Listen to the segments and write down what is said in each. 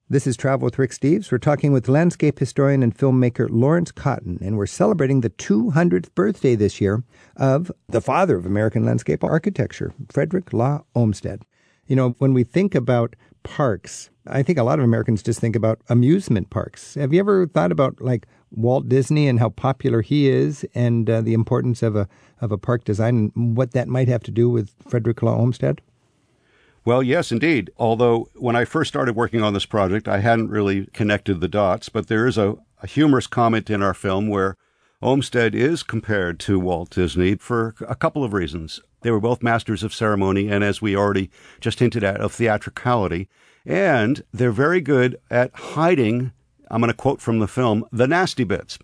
This is Travel with Rick Steves. We're talking with landscape historian and filmmaker Lawrence Cotton, and we're celebrating the 200th birthday this year of the father of American landscape architecture, Frederick Law Olmsted. You know, when we think about parks, I think a lot of Americans just think about amusement parks. Have you ever thought about, like, Walt Disney and how popular he is and the importance of a park design and what that might have to do with Frederick Law Olmsted? Well, yes, indeed. Although when I first started working on this project, I hadn't really connected the dots. But there is a humorous comment in our film where Olmsted is compared to Walt Disney for a couple of reasons. They were both masters of ceremony and, as we already just hinted at, of theatricality. And they're very good at hiding, I'm going to quote from the film, the nasty bits.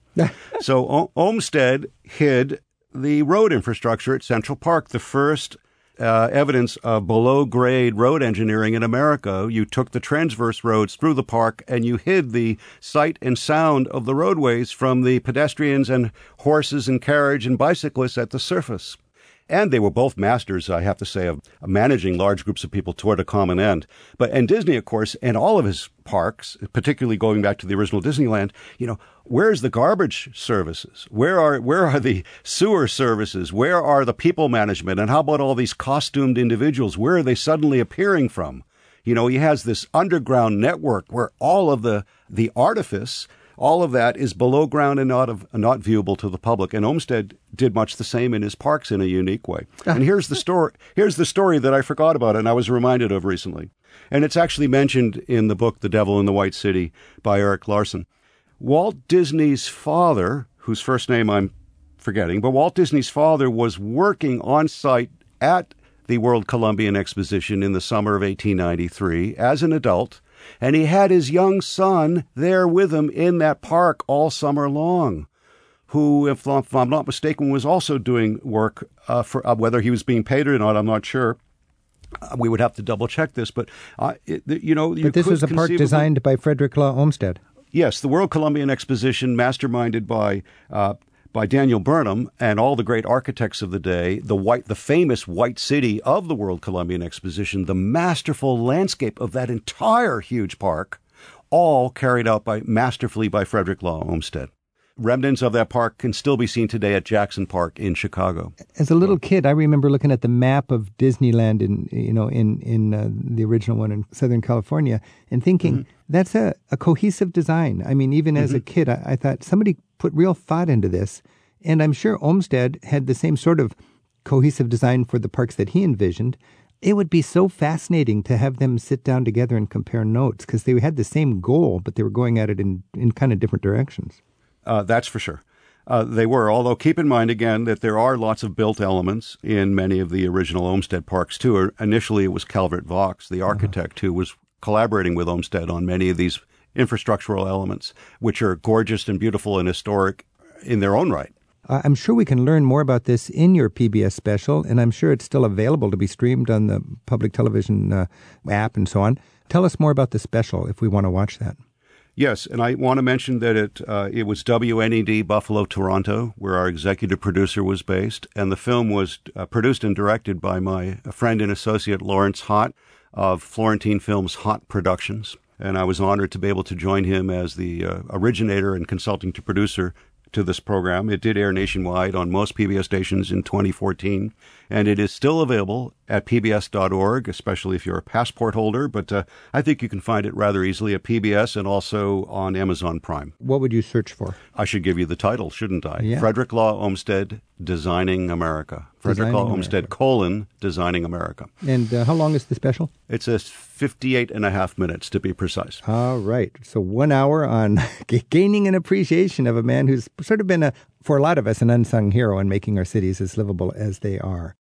So Olmsted hid the road infrastructure at Central Park, the first evidence of below-grade road engineering in America. You took the transverse roads through the park and you hid the sight and sound of the roadways from the pedestrians and horses and carriage and bicyclists at the surface. And they were both masters, I have to say, of managing large groups of people toward a common end. And Disney, of course, and all of his parks, particularly going back to the original Disneyland, you know, where's the garbage services? Where are the sewer services? Where are the people management? And how about all these costumed individuals? Where are they suddenly appearing from? You know, he has this underground network where all of the artifice, all of that is below ground and not viewable to the public. And Olmsted did much the same in his parks in a unique way. And here's the story that I forgot about and I was reminded of recently. And it's actually mentioned in the book The Devil in the White City by Erik Larson. Walt Disney's father, whose first name I'm forgetting, but Walt Disney's father was working on site at the World Columbian Exposition in the summer of 1893 as an adult. And he had his young son there with him in that park all summer long, who, if I'm not mistaken, was also doing work for whether he was being paid or not, I'm not sure. We would have to double-check this, but, But this was a park designed by Frederick Law Olmsted. Yes, the World Columbian Exposition, masterminded by Daniel Burnham and all the great architects of the day, the famous White City of the World Columbian Exposition, the masterful landscape of that entire huge park, all carried out masterfully by Frederick Law Olmsted. Remnants of that park can still be seen today at Jackson Park in Chicago. As a little kid, I remember looking at the map of Disneyland in the original one in Southern California and thinking, that's a cohesive design. I mean, even as a kid, I thought somebody put real thought into this. And I'm sure Olmsted had the same sort of cohesive design for the parks that he envisioned. It would be so fascinating to have them sit down together and compare notes because they had the same goal, but they were going at it in kind of different directions. That's for sure. They were, although keep in mind, again, that there are lots of built elements in many of the original Olmsted parks, too. Initially, it was Calvert Vaux, the architect, who was collaborating with Olmsted on many of these infrastructural elements, which are gorgeous and beautiful and historic in their own right. I'm sure we can learn more about this in your PBS special, and I'm sure it's still available to be streamed on the public television app and so on. Tell us more about the special if we want to watch that. Yes, and I want to mention that it was WNED Buffalo, Toronto, where our executive producer was based, and the film was produced and directed by my friend and associate Lawrence Hott of Florentine Films Hott Productions, and I was honored to be able to join him as the originator and consulting to producer to this program. It did air nationwide on most PBS stations in 2014, and it is still available at pbs.org, especially if you're a passport holder, but I think you can find it rather easily at PBS and also on Amazon Prime. What would you search for? I should give you the title, shouldn't I? Yeah. Frederick Law Olmsted, Designing America. Frederick Law Olmsted, Designing America. And how long is the special? It's 58 and a half minutes, to be precise. All right. So 1 hour on gaining an appreciation of a man who's sort of been, for a lot of us, an unsung hero in making our cities as livable as they are.